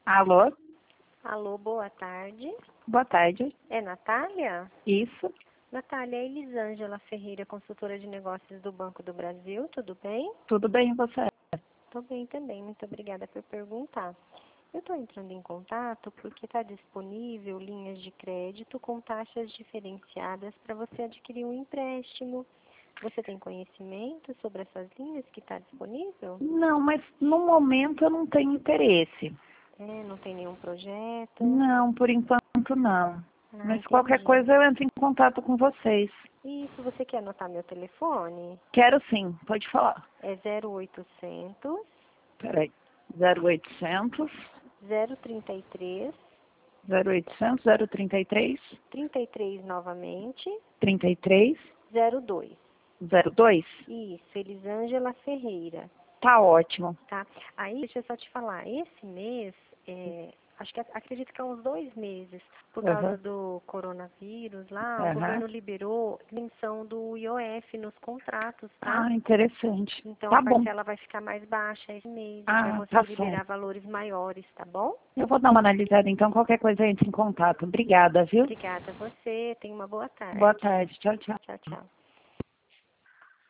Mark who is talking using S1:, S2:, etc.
S1: Alô?
S2: Alô, boa tarde.
S1: Boa tarde.
S2: É Natália?
S1: Isso.
S2: Natália, é Elisângela Ferreira, consultora de negócios do Banco do Brasil, tudo bem?
S1: Tudo bem, e você?
S2: Estou bem também, muito obrigada por perguntar. Eu estou entrando em contato porque está disponível linhas de crédito com taxas diferenciadas para você adquirir um empréstimo. Você tem conhecimento sobre essas linhas que está disponível?
S1: Não, mas no momento eu não tenho interesse.
S2: Não tem nenhum projeto?
S1: Não, por enquanto não.
S2: Ah,
S1: Mas qualquer
S2: entendi.
S1: coisa eu entro em contato com vocês.
S2: Isso, você quer anotar meu telefone?
S1: Quero sim, pode falar.
S2: É 0800
S1: Peraí. 0800
S2: 033
S1: 0800 033
S2: 33 novamente
S1: 33
S2: 02.
S1: 02?
S2: Isso, Elisângela Ferreira,
S1: Tá ótimo.
S2: tá? Aí, deixa eu só te falar, esse mês, acho que acredito que há uns 2 meses, por causa
S1: Aham.
S2: do coronavírus lá, o
S1: Aham.
S2: governo liberou isenção do IOF nos contratos, tá?
S1: Ah, interessante.
S2: Então a
S1: Tá bom.
S2: parcela vai ficar mais baixa esse mês e para
S1: Ah,
S2: você
S1: tá
S2: liberar
S1: certo.
S2: valores maiores, tá bom?
S1: Eu vou dar uma analisada, então qualquer coisa eu entro em contato. Obrigada, viu?
S2: Obrigada a você, tenha uma boa
S1: Boa
S2: tarde.
S1: tarde. Tchau, tchau.
S2: Tchau, tchau.